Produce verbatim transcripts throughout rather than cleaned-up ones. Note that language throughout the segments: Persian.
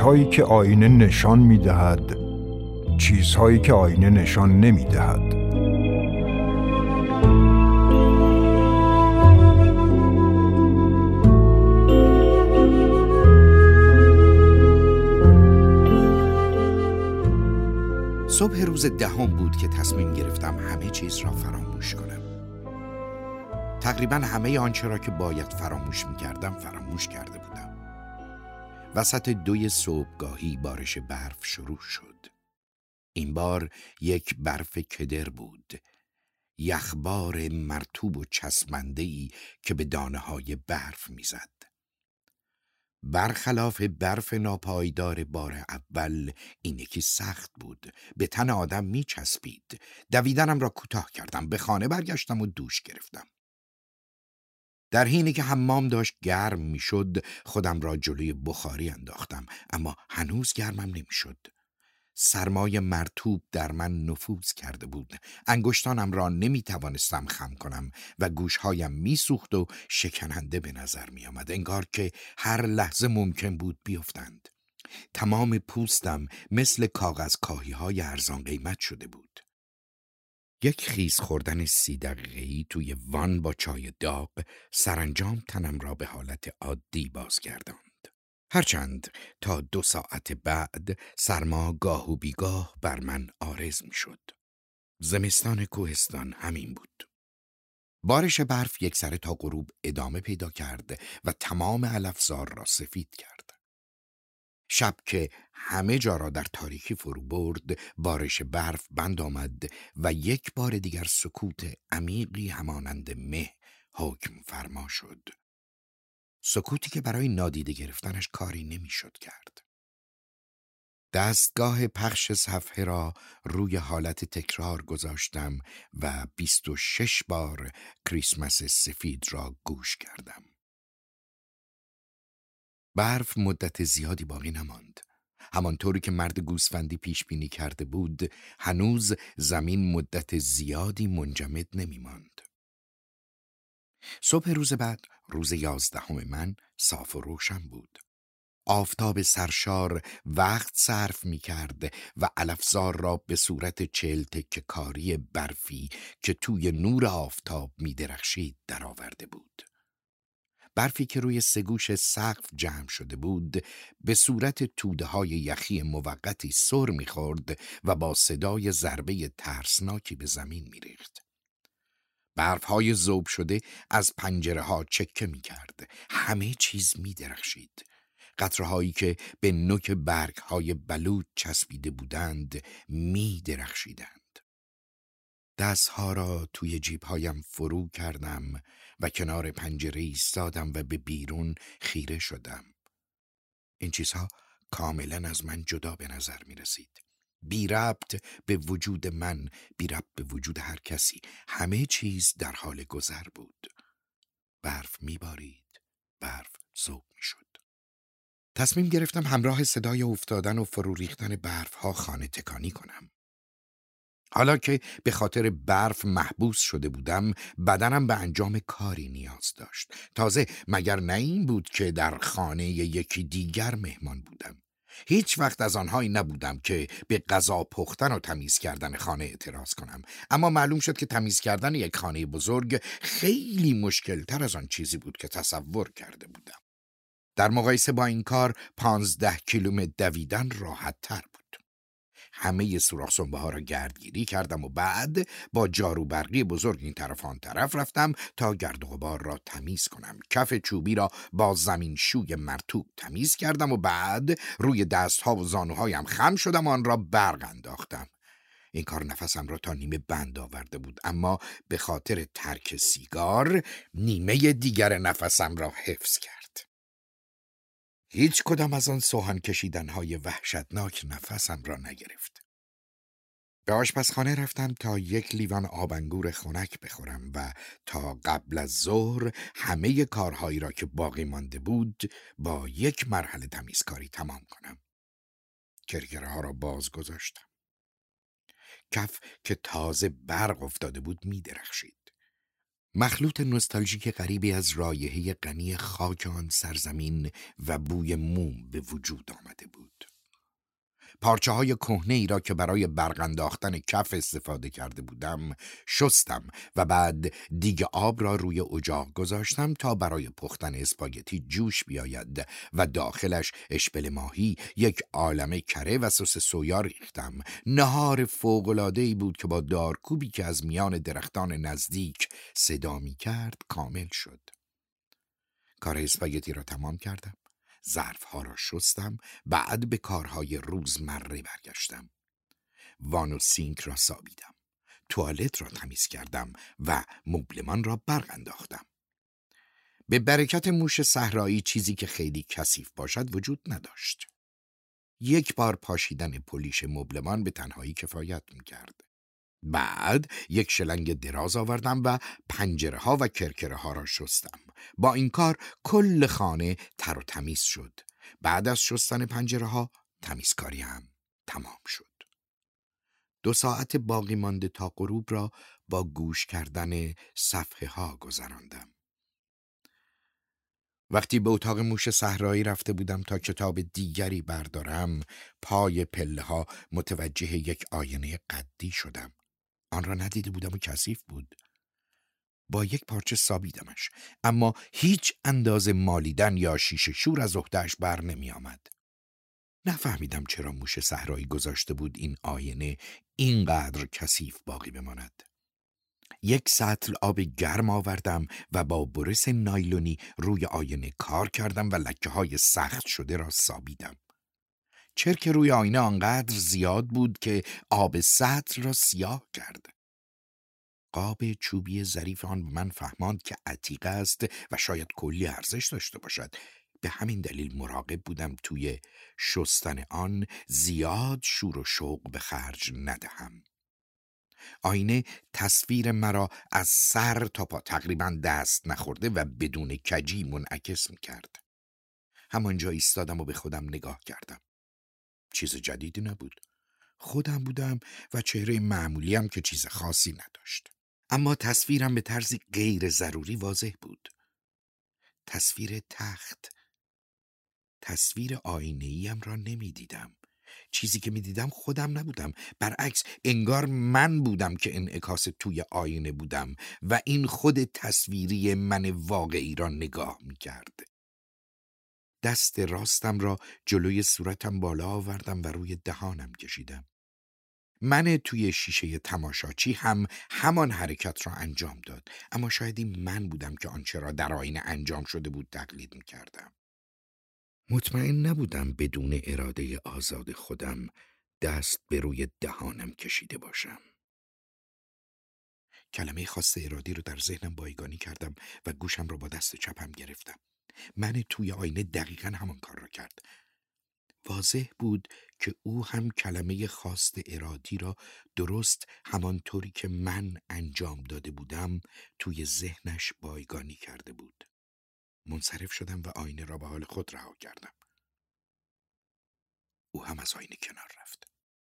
چیزهایی که آینه نشان می‌دهد، چیزهایی که آینه نشان نمی‌دهد. صبح روز دهم بود که تصمیم گرفتم همه چیز را فراموش کنم. تقریباً همه آنچه را که باید فراموش می‌کردم فراموش کرده بودم. وسط دوی صبحگاهی بارش برف شروع شد. این بار یک برف کدر بود، یخبار مرطوب و چسبنده‌ای که به دانه‌های برف می‌زد. برخلاف برف ناپایدار بار اول، این یکی سخت بود، به تن آدم می چسبید. دویدنم را کوتاه کردم، به خانه برگشتم و دوش گرفتم. در حینی که حمام داشت گرم می شد، خودم را جلوی بخاری انداختم، اما هنوز گرمم نمی شد. سرمای مرطوب در من نفوذ کرده بود. انگشتانم را نمی توانستم خم کنم و گوشهایم می سوخت و شکننده به نظر می آمد، انگار که هر لحظه ممکن بود بیفتند. تمام پوستم مثل کاغذ کاهی های ارزان قیمت شده بود. یک خیز خوردن سی دقیقه‌ای توی وان با چای داغ سرانجام تنم را به حالت عادی بازگرداند. هرچند تا دو ساعت بعد سرما گاه و بیگاه بر من عارض می شد. زمستان کوهستان همین بود. بارش برف یک سره تا غروب ادامه پیدا کرد و تمام علفزار را سفید کرد. شب که همه جا را در تاریکی فرو برد، بارش برف بند آمد و یک بار دیگر سکوت عمیقی همانند مه حکم فرما شد. سکوتی که برای نادیده گرفتنش کاری نمیشد کرد. دستگاه پخش صفحه را روی حالت تکرار گذاشتم و بیست و شش بار کریسمس سفید را گوش کردم. برف مدت زیادی باقی نماند. همانطوری که مرد گوسفندی پیش بینی کرده بود، هنوز زمین مدت زیادی منجمد نمی ماند. صبح روز بعد، روز یازدهم من، صاف و روشن بود. آفتاب سرشار وقت صرف می کرد و علفزار را به صورت چهل تکه کاری برفی که توی نور آفتاب می درخشید درآورده بود. برفی که روی سگوش سقف جمع شده بود به صورت توده های یخی موقتی سر می خورد و با صدای ضربه ترسناکی به زمین می ریخت. برف‌های ذوب شده از پنجره ها چکه می کرد. همه چیز می درخشید. قطره‌هایی که به نوک برگ‌های بلوط چسبیده بودند می درخشیدند. دستها را توی جیب‌هایم فرو کردم و کنار پنجره ایستادم و به بیرون خیره شدم. این چیزها کاملاً از من جدا به نظر می رسید. بی ربط به وجود من، بی ربط به وجود هر کسی. همه چیز در حال گذر بود. برف می بارید. برف ذوب می شد. تصمیم گرفتم همراه صدای افتادن و فرو ریختن برف‌ها خانه تکانی کنم. حالا که به خاطر برف محبوس شده بودم، بدنم به انجام کاری نیاز داشت. تازه مگر نه این بود که در خانه یکی دیگر مهمان بودم. هیچ وقت از آنهایی نبودم که به غذا پختن و تمیز کردن خانه اعتراض کنم، اما معلوم شد که تمیز کردن یک خانه بزرگ خیلی مشکل‌تر از آن چیزی بود که تصور کرده بودم. در مقایسه با این کار پانزده کیلومتر دویدن راحت تر بود. همه سوراخ سنبه ها را گردگیری کردم و بعد با جارو برقی بزرگ این طرف آن طرف رفتم تا گرد و غبار را تمیز کنم. کف چوبی را با زمین شوی مرطوب تمیز کردم و بعد روی دست ها و زانوهایم خم شدم و آن را برق انداختم. این کار نفسم را تا نیمه بند آورده بود، اما به خاطر ترک سیگار نیمه دیگر نفسم را حفظ کرد. هیچ کدام از آن سوهان کشیدن‌های وحشتناک نفسم را نگرفت. به آشپزخانه رفتم تا یک لیوان آب انگور خنک بخورم و تا قبل از ظهر همه کارهایی را که باقی مانده بود با یک مرحله تمیزکاری تمام کنم. کرکره ها را باز گذاشتم. کف که تازه برق افتاده بود می درخشید. مخلوط نوستالژیک غریبی از رایحه غنی خاک آن سرزمین و بوی موم به وجود آمده بود. پارچه های کهنه ای را که برای برق انداختن کف استفاده کرده بودم شستم و بعد دیگ آب را روی اجاق گذاشتم تا برای پختن اسپاگتی جوش بیاید و داخلش اشپل ماهی، یک عالمه کره و سس سویا ریختم. نهار فوق‌العاده‌ای بود که با دارکوبی که از میان درختان نزدیک صدا می کرد کامل شد. کار اسپاگتی را تمام کردم. ظرف‌ها را شستم، بعد به کارهای روزمره برگشتم. وان و سینک را سابیدم. توالت را تمیز کردم و مبلمان را برق انداختم. به برکت موش صحرایی چیزی که خیلی کثیف باشد وجود نداشت. یک بار پاشیدن پولیش مبلمان به تنهایی کفایت می‌کرد. بعد یک شلنگ دراز آوردم و پنجره ها و کرکره ها را شستم. با این کار کل خانه تر و تمیز شد. بعد از شستن پنجره ها تمیزکاری هم تمام شد. دو ساعت باقی مانده تا غروب را با گوش کردن صفحه ها گذراندم. وقتی به اتاق موش صحرایی رفته بودم تا کتاب دیگری بردارم، پای پله ها متوجه یک آینه قدی شدم. آن را ندیده بودم و کثیف بود. با یک پارچه سابیدمش، اما هیچ اندازه مالیدن یا شیشه شور از عهده‌اش بر نمی آمد. نفهمیدم چرا موش صحرایی گذاشته بود این آینه اینقدر کثیف باقی بماند. یک سطل آب گرم آوردم و با برس نایلونی روی آینه کار کردم و لکه های سخت شده را سابیدم. چرک روی آینه آنقدر زیاد بود که آب سطل را سیاه کرد. قاب چوبی ظریف آن من فهماند که عتیقه است و شاید کلی ارزش داشته باشد. به همین دلیل مراقب بودم توی شستن آن زیاد شور و شوق به خرج ندهم. آینه تصویر مرا از سر تا پا تقریبا دست نخورده و بدون کجی منعکس می‌کرد. همانجا ایستادم و به خودم نگاه کردم. چیز جدیدی نبود. خودم بودم و چهره معمولیم که چیز خاصی نداشت. اما تصویرم به طرزی غیر ضروری واضح بود. تصویر تخت. تصویر آینه‌ایم را نمی دیدم. چیزی که می دیدم خودم نبودم. برعکس انگار من بودم که انعکاس توی آینه بودم و این خود تصویری من واقعی را نگاه می کرد. دست راستم را جلوی صورتم بالا آوردم و روی دهانم کشیدم. من توی شیشه تماشاچی هم همان حرکت را انجام داد، اما شاید این من بودم که آنچه را در آینه انجام شده بود تقلید می کردم. مطمئن نبودم بدون اراده آزاد خودم دست به روی دهانم کشیده باشم. کلمه خواست ارادی رو در ذهنم بایگانی کردم و گوشم را با دست چپم گرفتم. من توی آینه دقیقاً همان کار را کرد. واضح بود که او هم کلمه خواست ارادی را درست همانطوری که من انجام داده بودم توی ذهنش بایگانی کرده بود. منصرف شدم و آینه را به حال خود رها کردم. او هم از آینه کنار رفت.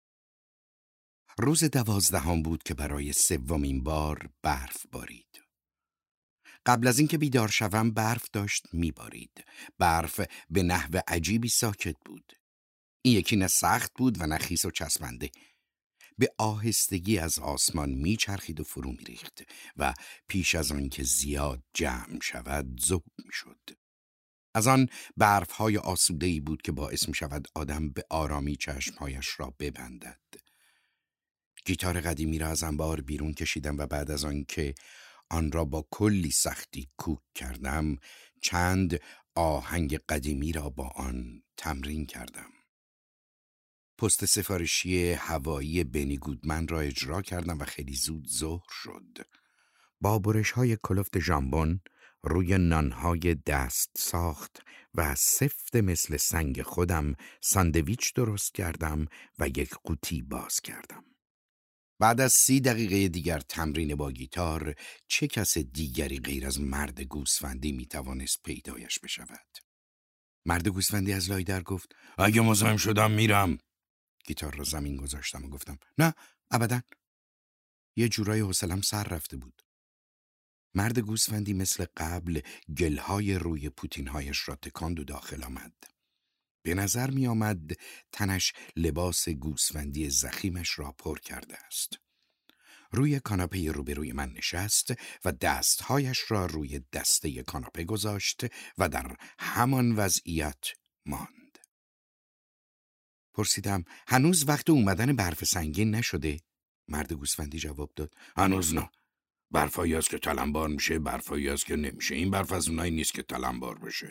روز دوازدهم بود که برای سومین بار برف بارید. قبل از اینکه بیدار شوم برف داشت میبارید. برف به نحو عجیبی ساکت بود. این یکی نه سخت بود و نه خیس و چسبنده. به آهستگی از آسمان میچرخید و فرو میریخت و پیش از آن که زیاد جمع شود ذوب میشد. از آن برف‌های آسوده‌ای بود که باعث میشود آدم به آرامی چشمهایش را ببندد. گیتار قدیمی را از انبار بیرون کشیدم و بعد از آن که آن را با کلی سختی کوک کردم چند آهنگ قدیمی را با آن تمرین کردم. پست سفارشی هوایی بنی گودمن را اجرا کردم و خیلی زود ظهر شد. با برش‌های کلفت ژامبون روی نانهای دست ساخت و سفت مثل سنگ خودم ساندویچ درست کردم و یک قوطی باز کردم. بعد از سی دقیقه دیگر تمرین با گیتار چه کس دیگری غیر از مرد گوسفندی میتوانست پیدایش بشود؟ مرد گوسفندی از لای در گفت اگه مزاحم شدم میرم. گیتار را زمین گذاشتم و گفتم نه ابداً. یه جورای حوصله‌ام سر رفته بود. مرد گوسفندی مثل قبل گلهای روی پوتینهایش را تکاند و داخل آمد. به نظر می آمد تنش لباس گوسفندی زخیمش را پر کرده است. روی کاناپه روبروی من نشست و دستهایش را روی دسته کاناپه گذاشت و در همان وضعیت ماند. پرسیدم هنوز وقت اومدن برف سنگین نشده؟ مرد گوسفندی جواب داد هنوز نه. برفایی هست که تلمبار میشه، برفایی هست که نمیشه. این برف از اونایی نیست که تلمبار بشه.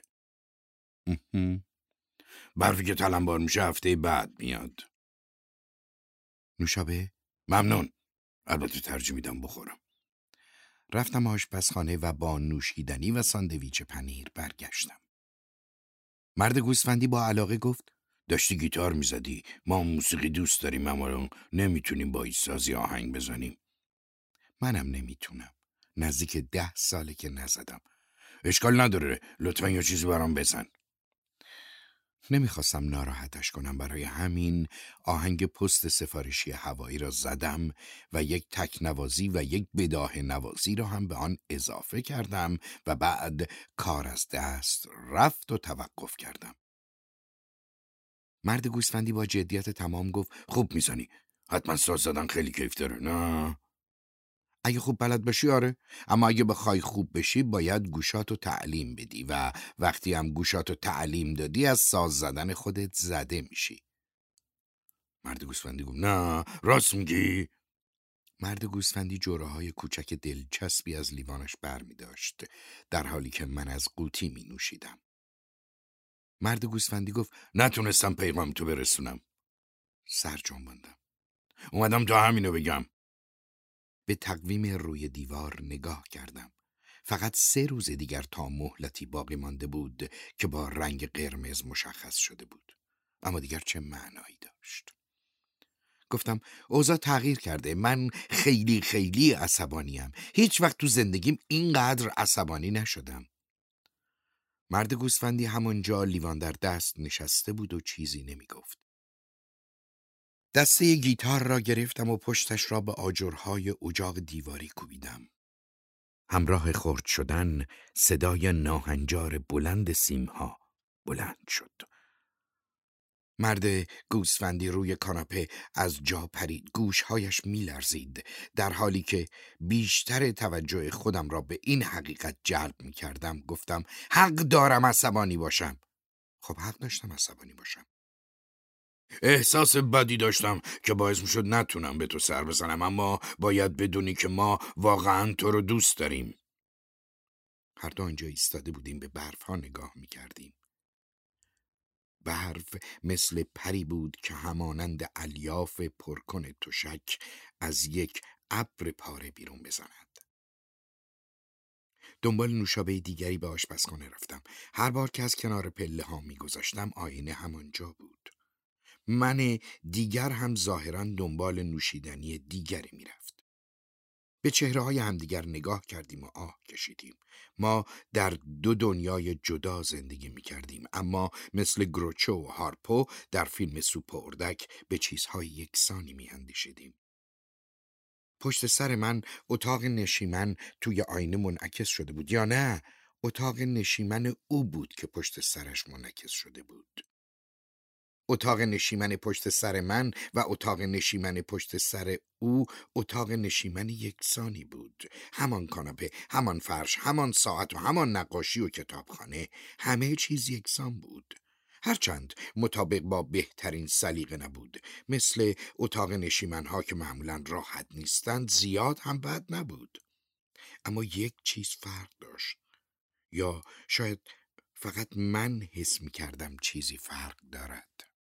برفی که تلمبار میشه هفته بعد میاد. نوشابه؟ ممنون. البته ترجیح میدم بخورم. رفتم آشپزخانه و با نوشیدنی و ساندویچ پنیر برگشتم. مرد گوسفندی با علاقه گفت داشتی گیتار میزدی. ما موسیقی دوست داریم اما نمیتونیم با ایستازی آهنگ بزنیم. منم نمیتونم. نزدیک ده ساله که نزدم. اشکال نداره. لطفا یه چیزی برام بزن. نمیخواستم ناراحتش کنم، برای همین آهنگ پست سفارشی هوایی را زدم و یک تک نوازی و یک بداهه نوازی را هم به آن اضافه کردم و بعد کار از دست رفت و توقف کردم. مرد گوسفندی با جدیت تمام گفت خوب میزنی. حتما ساز زدن خیلی کیف داره. نه؟ اگه خوب بلد باشی آره، اما اگه بخوای خوب بشی باید گوشاتو تعلیم بدی و وقتی هم گوشاتو تعلیم دادی از ساز زدن خودت زده میشی. مرد گوسفندی گفت نه راست میگی؟ مرد گوسفندی جوره های کوچک دلچسبی از لیوانش بر می داشت در حالی که من از قوطی می نوشیدم. مرد گوسفندی گفت نتونستم پیغام تو برسونم. سر جنباندم. اومدم تا همینو بگم. به تقویم روی دیوار نگاه کردم. فقط سه روز دیگر تا مهلتی باقی مانده بود که با رنگ قرمز مشخص شده بود. اما دیگر چه معنایی داشت؟ گفتم اوضاع تغییر کرده. من خیلی خیلی عصبانیم. هیچ وقت تو زندگیم اینقدر عصبانی نشدم. مرد گوسفندی همونجا لیوان در دست نشسته بود و چیزی نمی گفت. دسته گیتار را گرفتم و پشتش را به آجرهای اجاق دیواری کوبیدم. همراه خرد شدن صدای ناهنجار بلند سیمها بلند شد. مرد گوسفندی روی کاناپه از جا پرید. گوشهایش می لرزید در حالی که بیشتر توجه خودم را به این حقیقت جلب می کردم. گفتم حق دارم عصبانی باشم. خب حق داشتم عصبانی باشم. احساس بدی داشتم که باعث می شد نتونم به تو سر بزنم، اما باید بدونی که ما واقعا تو رو دوست داریم. هر دو آنجا ایستاده بودیم به برف ها نگاه می کردیم. برف مثل پری بود که همانند الیاف پرکن تشک از یک ابر پاره بیرون بزند. دنبال نوشابه دیگری به آشپزخانه رفتم. هر بار که از کنار پله ها می گذاشتم آینه همانجا بود. من دیگر هم ظاهراً دنبال نوشیدنی دیگری می رفت. به چهره های همدیگر نگاه کردیم و آه کشیدیم. ما در دو دنیای جدا زندگی می کردیم، اما مثل گروچو و هارپو در فیلم سوپ و اردک به چیزهای یکسانی می اندیشیدیم. پشت سر من اتاق نشیمن توی آینه منعکس شده بود، یا نه اتاق نشیمن او بود که پشت سرش منعکس شده بود. اتاق نشیمن پشت سر من و اتاق نشیمن پشت سر او اتاق نشیمن یکسانی بود. همان کاناپه، همان فرش، همان ساعت و همان نقاشی و کتابخانه، همه چیز یکسان بود. هرچند مطابق با بهترین سلیقه نبود. مثل اتاق نشیمن‌ها که معمولاً راحت نیستند، زیاد هم بد نبود. اما یک چیز فرق داشت. یا شاید فقط من حس می کردم چیزی فرق دارد.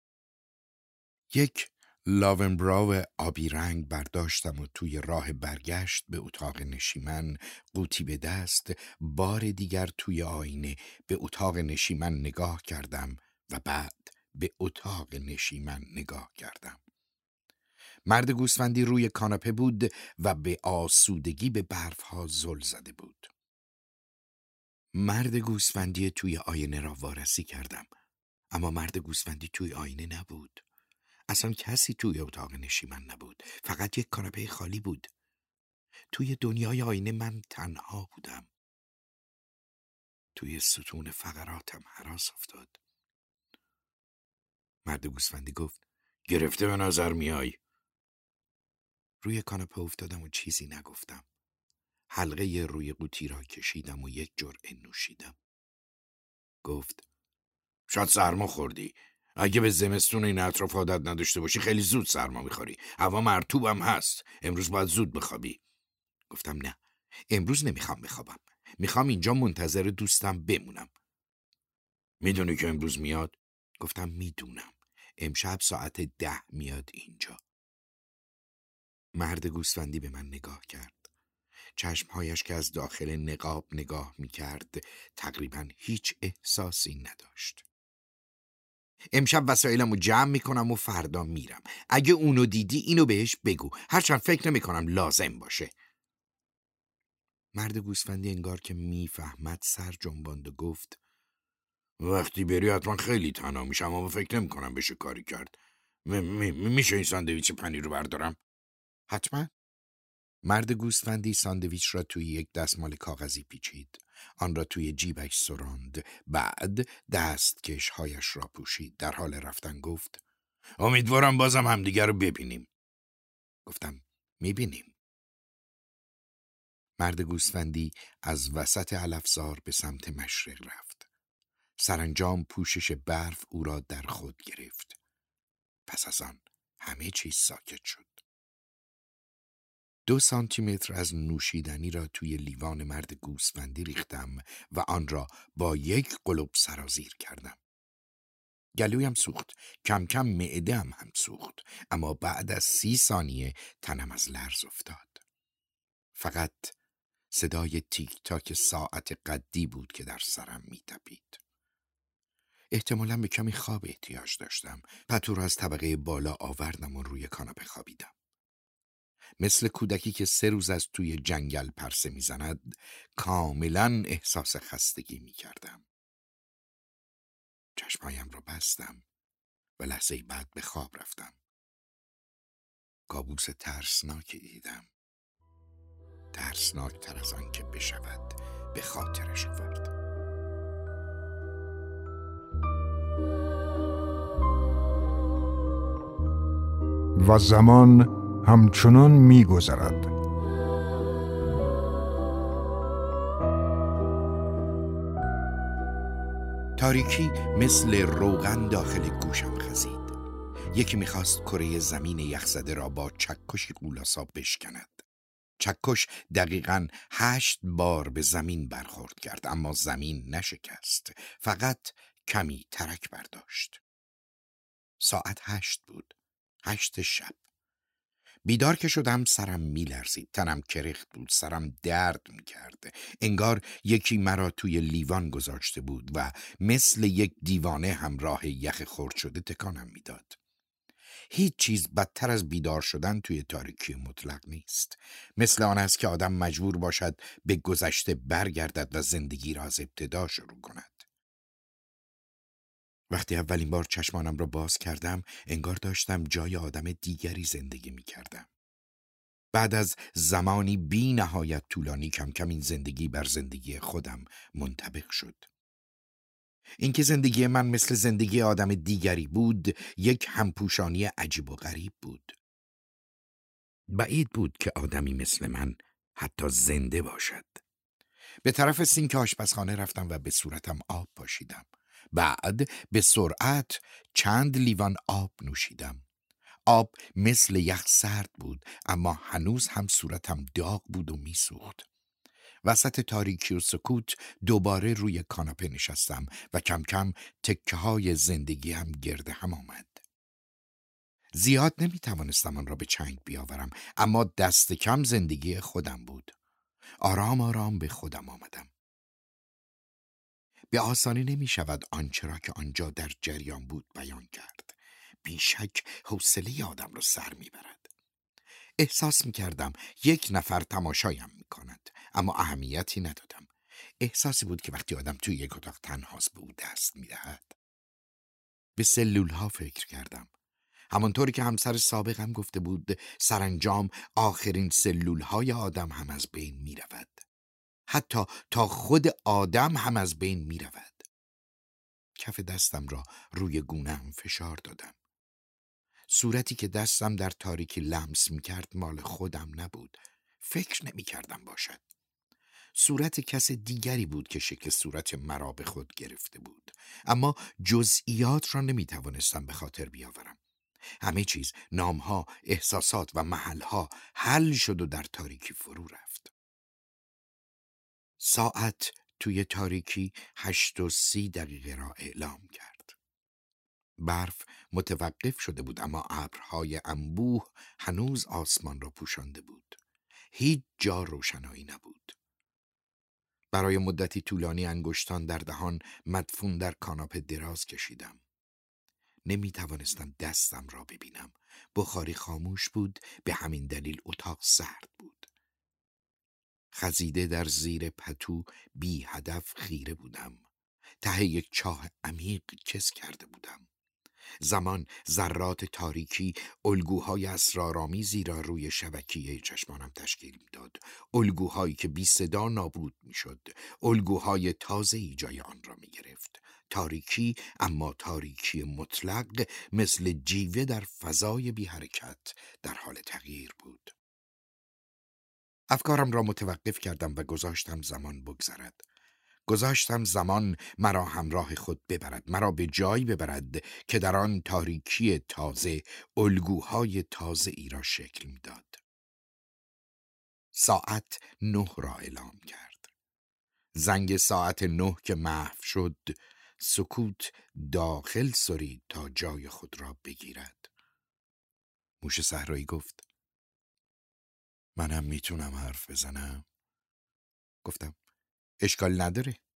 یک لاونبراو آبی رنگ برداشتم و توی راه برگشت به اتاق نشیمن، قوطی به دست، بار دیگر توی آینه به اتاق نشیمن نگاه کردم و بعد به اتاق نشیمن نگاه کردم. مرد گوسفندی روی کاناپه بود و به آسودگی به برفها زل زده بود. مرد گوسفندی توی آینه را وارسی کردم، اما مرد گوسفندی توی آینه نبود. اصلا کسی توی اتاق نشیمن نبود. فقط یک کاناپه خالی بود. توی دنیای آینه من تنها بودم. توی ستون فقراتم هراس افتاد. مرد گوسفندی گفت گرفته به نظر میای. روی کاناپه افتادم و چیزی نگفتم. حلقه روی قوطی را کشیدم و یک جرعه نوشیدم. گفت شاید سرما خوردی. اگه به زمستون این اطراف عادت نداشته باشی خیلی زود سرما میخوری. هوا مرطوبم هست. امروز باید زود بخوابی. گفتم نه، امروز نمیخوام بخوابم. میخوام اینجا منتظر دوستم بمونم. میدونی که امروز میاد؟ گفتم میدونم. امشب ساعت ده میاد اینجا. مرد گوسفندی به من نگاه کرد. چشمهایش که از داخل نقاب نگاه میکرد تقریبا هیچ احساسی نداشت. امشب وسایلمو جمع میکنم و فردا میرم. اگه اونو دیدی اینو بهش بگو، هرچند فکر نمیکنم لازم باشه. مرد گوسفندی انگار که میفهمد سر جنباند و گفت وقتی بری حتما خیلی تنها میشم، اما فکر نمیکنم بشه کاری کرد. م- م- میشه این ساندویچ پنیر رو بردارم؟ حتما. مرد گوسفندی ساندویچ را توی یک دستمال کاغذی پیچید. آن را توی جیبش سراند. بعد دستکش‌هایش را پوشید. در حال رفتن گفت امیدوارم بازم همدیگر رو ببینیم. گفتم میبینیم. مرد گوسفندی از وسط علفزار به سمت مشرق رفت. سرانجام پوشش برف او را در خود گرفت. پس از آن همه چیز ساکت شد. دو سانتی متر از نوشیدنی را توی لیوان مرد گوسفندی ریختم و آن را با یک قلوب سرازیر کردم. گلویم سوخت، کم کم معده‌ام هم سوخت، اما بعد از سی ثانیه تنم از لرز افتاد. فقط صدای تیک تاک ساعت قدی بود که در سرم می‌تپید. احتمالاً به کمی خواب احتیاج داشتم. پتو را از طبقه بالا آوردم و روی کاناپه خوابیدم. مثل کودکی که سه روز از توی جنگل پرسه میزند، کاملاً احساس خستگی میکردم. چشمایم را بستم و لحظه بعد به خواب رفتم. کابوس ترسناکی دیدم. ترسناک تر از آن که بشود به خاطرش آورد. و زمان همچنان می‌گذرد. تاریکی مثل روغن داخل گوشم خزید. یکی میخواست کره زمین یخزده را با چکشی قولاسا بشکند. چکش دقیقاً هشت بار به زمین برخورد کرد، اما زمین نشکست، فقط کمی ترک برداشت. ساعت هشت بود. هشت شب. بیدار که شدم سرم میلرزید، تنم کرخت بود، سرم درد میکرد. انگار یکی مرا توی لیوان گذاشته بود و مثل یک دیوانه همراه یخ خرد شده تکانم میداد. هیچ چیز بدتر از بیدار شدن توی تاریکی مطلق نیست. مثل آن است که آدم مجبور باشد به گذشته برگردد و زندگی را از ابتدا شروع کند. وقتی اولین بار چشمانم را باز کردم، انگار داشتم جای آدم دیگری زندگی می کردم. بعد از زمانی بی نهایت طولانی کم کم این زندگی بر زندگی خودم منطبق شد. اینکه زندگی من مثل زندگی آدم دیگری بود، یک همپوشانی عجیب و غریب بود. بعید بود که آدمی مثل من حتی زنده باشد. به طرف سینک آشپزخانه رفتم و به صورتم آب پاشیدم. بعد به سرعت چند لیوان آب نوشیدم. آب مثل یخ سرد بود، اما هنوز هم صورتم داغ بود و میسوخت. وسط تاریکی و سکوت دوباره روی کاناپه نشستم و کم کم تکه های زندگی هم گرد هم آمد. زیاد نمی توانستم آن را به چنگ بیاورم، اما دست کم زندگی خودم بود. آرام آرام به خودم آمدم. به آسانی نمی شود آنچه را که آنجا در جریان بود بیان کرد. بیشک حوصله آدم را سر می برد. احساس می کردم یک نفر تماشایم می کند، اما اهمیتی ندادم. احساسی بود که وقتی آدم توی یک اتاق تنهاست به او دست می دهد. به سلول ها فکر کردم. همانطوری که همسر سابقم گفته بود، سرانجام آخرین سلولهای آدم هم از بین می رود. حتی تا خود آدم هم از بین می رود. کف دستم را روی گونه‌ام فشار دادم. صورتی که دستم در تاریکی لمس می کرد مال خودم نبود. فکر نمی کردم باشد. صورت کس دیگری بود که شکل صورت مرا به خود گرفته بود. اما جزئیات را نمی توانستم به خاطر بیاورم. همه چیز، نامها، احساسات و محلها حل شد و در تاریکی فرو رفت. ساعت توی تاریکی هشت و سی دقیقه را اعلام کرد. برف متوقف شده بود، اما ابرهای انبوه هنوز آسمان را پوشانده بود. هیچ جا روشنایی نبود. برای مدتی طولانی انگشتان در دهان مدفون در کاناپه دراز کشیدم. نمی توانستم دستم را ببینم. بخاری خاموش بود، به همین دلیل اتاق سرد بود. خزیده در زیر پتو بی هدف خیره بودم. ته یک چاه عمیق چس کرده بودم. زمان، ذرات تاریکی، الگوهای اسرارآمیزی را روی شبکیه چشمانم تشکیل میداد. الگوهایی که بی صدا نابود میشد. الگوهای تازه‌ای جای آن را می گرفت. تاریکی، اما تاریکی مطلق، مثل جیوه در فضای بی حرکت در حال تغییر بود. افکارم را متوقف کردم و گذاشتم زمان بگذرد. گذاشتم زمان مرا همراه خود ببرد، مرا به جایی ببرد که در آن تاریکی تازه الگوهای تازه ای را شکل میداد. ساعت نه را اعلام کرد. زنگ ساعت نه که محو شد، سکوت داخل سرید تا جای خود را بگیرد. موش صحرایی گفت: منم میتونم حرف بزنم؟ گفتم: اشکال نداره.